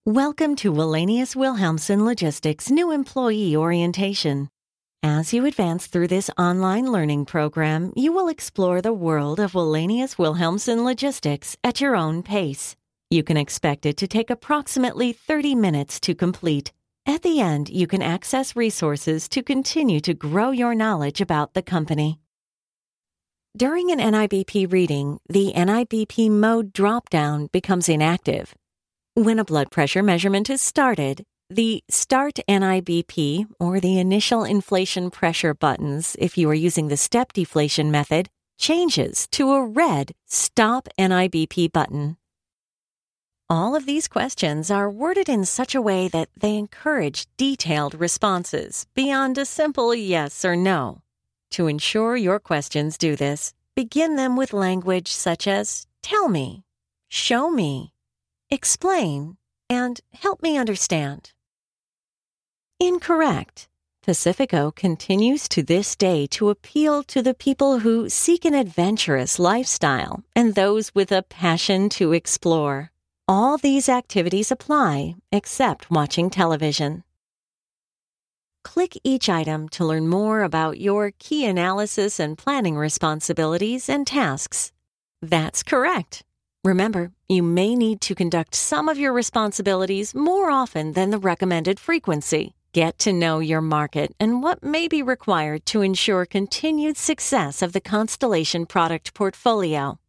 Welcome to Wallenius Wilhelmsen Logistics' new employee orientation. As you advance through this online learning program, you will explore the world of Wallenius Wilhelmsen Logistics at your own pace. You can expect it to take approximately 30 minutes to complete. At the end, you can access resources to continue to grow your knowledge about the company. During an NIBP reading, the NIBP mode drop-down becomes inactive. When a blood pressure measurement is started, the Start NIBP or the Initial Inflation Pressure buttons, if you are using the step deflation method, changes to a red Stop NIBP button. All of these questions are worded in such a way that they encourage detailed responses beyond a simple yes or no. To ensure your questions do this, begin them with language such as tell me, show me, explain, and help me understand. Incorrect. Pacifico continues to this day to appeal to the people who seek an adventurous lifestyle and those with a passion to explore. All these activities apply except watching television. Click each item to learn more about your key analysis and planning responsibilities and tasks. That's correct. Remember, you may need to conduct some of your responsibilities more often than the recommended frequency. Get to know your market and what may be required to ensure continued success of the Constellation product portfolio.